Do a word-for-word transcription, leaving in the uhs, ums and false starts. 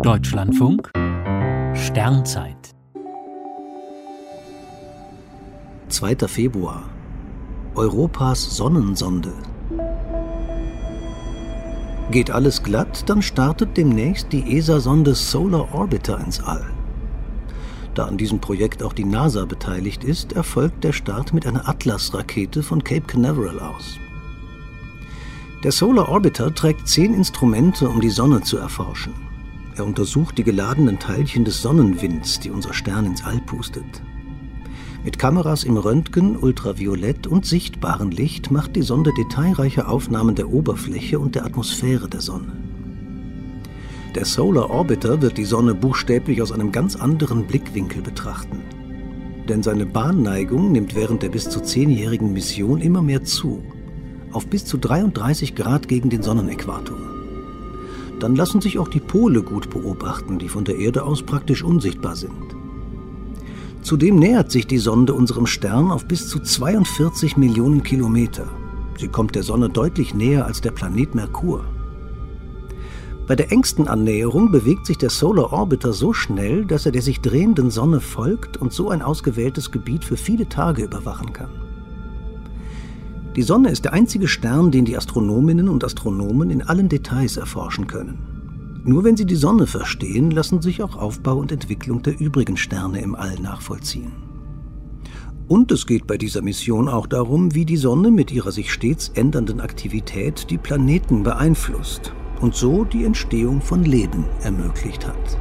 Deutschlandfunk Sternzeit zweiter Februar. Europas Sonnensonde. Geht alles glatt, dann startet demnächst die E S A-Sonde Solar Orbiter ins All. Da an diesem Projekt auch die NASA beteiligt ist, erfolgt der Start mit einer Atlas-Rakete von Cape Canaveral aus. Der Solar Orbiter trägt zehn Instrumente, um die Sonne zu erforschen. Er untersucht die geladenen Teilchen des Sonnenwinds, die unser Stern ins All pustet. Mit Kameras im Röntgen, Ultraviolett und sichtbarem Licht macht die Sonde detailreiche Aufnahmen der Oberfläche und der Atmosphäre der Sonne. Der Solar Orbiter wird die Sonne buchstäblich aus einem ganz anderen Blickwinkel betrachten. Denn seine Bahnneigung nimmt während der bis zu zehnjährigen Mission immer mehr zu, auf bis zu dreiunddreißig Grad gegen den Sonnenäquator. Dann lassen sich auch die Pole gut beobachten, die von der Erde aus praktisch unsichtbar sind. Zudem nähert sich die Sonde unserem Stern auf bis zu zweiundvierzig Millionen Kilometer. Sie kommt der Sonne deutlich näher als der Planet Merkur. Bei der engsten Annäherung bewegt sich der Solar Orbiter so schnell, dass er der sich drehenden Sonne folgt und so ein ausgewähltes Gebiet für viele Tage überwachen kann. Die Sonne ist der einzige Stern, den die Astronominnen und Astronomen in allen Details erforschen können. Nur wenn sie die Sonne verstehen, lassen sich auch Aufbau und Entwicklung der übrigen Sterne im All nachvollziehen. Und es geht bei dieser Mission auch darum, wie die Sonne mit ihrer sich stets ändernden Aktivität die Planeten beeinflusst und so die Entstehung von Leben ermöglicht hat.